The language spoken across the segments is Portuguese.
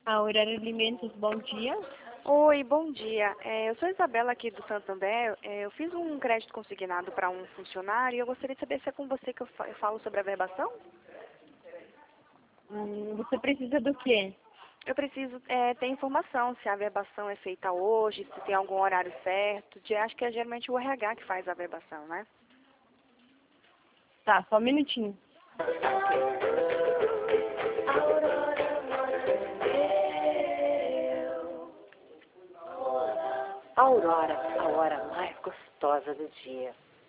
Aurora Alimentos, bom dia. Oi, bom dia. Eu sou Isabela aqui do Santander. Eu fiz um crédito consignado para um funcionário e eu gostaria de saber se é com você que eu falo sobre a verbação. Você precisa do quê? Eu preciso ter informação se a verbação é feita hoje, se tem algum horário certo. Acho que é geralmente o RH que faz a verbação, né? Tá, só um minutinho. Aurora, a hora mais gostosa do dia.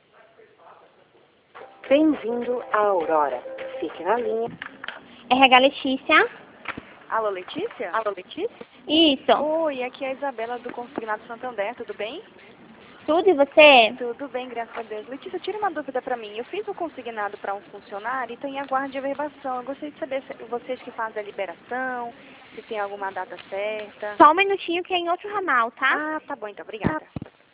Bem-vindo à Aurora. Fique na linha. RH Letícia. Alô, Letícia? Alô, Letícia? Isso. Oi, aqui é a Isabela do Consignado Santander, tudo bem? Tudo e você? Tudo bem, graças a Deus. Letícia, tira uma dúvida para mim. Eu fiz o consignado para um funcionário e tem aguardo de verbação. Eu gostaria de saber se vocês que fazem a liberação, se tem alguma data certa. Só um minutinho que é em outro ramal, tá? Ah, tá bom, então, obrigada.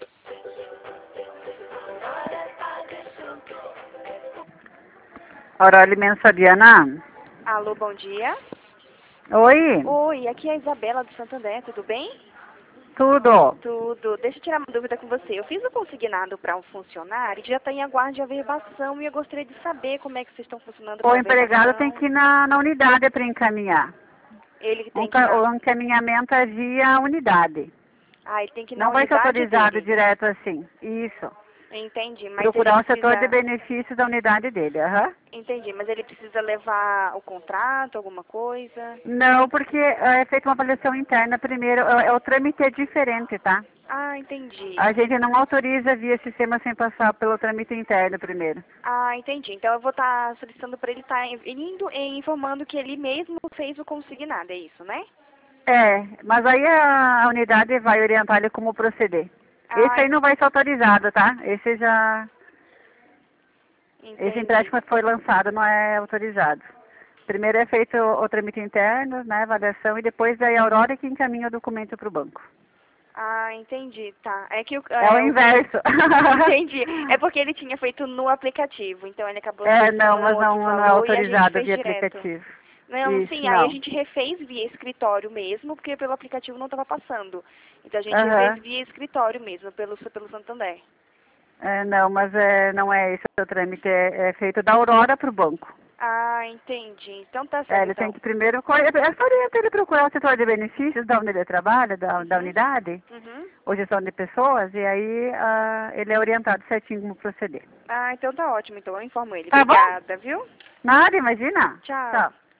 Aurora Alimentos, Fabiana? Alô, bom dia. Oi, Oi, aqui é a Isabela do Santander, tudo bem? tudo. Tudo. Deixa eu tirar uma dúvida com você. Eu fiz o consignado para um funcionário e já está em aguardo de averbação e eu gostaria de saber como é que vocês estão funcionando com O a empregado tem averbação. que ir na unidade para encaminhar. Ele tem que ir O encaminhamento é via unidade. ele tem que ir na Não vai ser unidade autorizado dele. direto assim. Isso. Entendi, mas Procurar ele o setor de precisa... benefícios da unidade dele, aham. Entendi, mas ele precisa levar o contrato, alguma coisa? Não, porque é feita uma avaliação interna primeiro. O trâmite é diferente, tá? Ah, entendi. A gente não autoriza via sistema sem passar pelo trâmite interno primeiro. Ah, entendi. Então eu vou estar solicitando para ele estar indo e informando que ele mesmo fez o consignado, é isso, né? É, mas aí a unidade vai orientar ele como proceder. Esse Ah, aí não vai ser autorizado, tá? Esse já... Esse entendi. empréstimo que foi lançado não é autorizado. Primeiro é feito o trâmite interno, né, avaliação, e depois daí a Aurora que encaminha o documento para o banco. Ah, entendi, tá. É que É o inverso. Entendi. É porque ele tinha feito no aplicativo, então ele acabou Não, solicitando mas outro não é valor e a gente autorizado fez via direto. aplicativo. Não, Isso, sim, aí a não. gente refez via escritório mesmo, porque pelo aplicativo não estava passando. Então a gente Aham. refez via escritório mesmo, pelo Santander. Não, mas não é esse o trâmite, é feito da Aurora para o banco. Ah, entendi. Então tá certo, Ele tem então. que primeiro... É só orientar ele procurar o setor de benefícios da onde ele trabalha, da unidade, Uhum. ou gestão de pessoas, e aí ele é orientado certinho como proceder. Ah, então tá ótimo. Então eu informo ele. Tá bom? Obrigada, viu? Nada, imagina. Tchau. Tchau.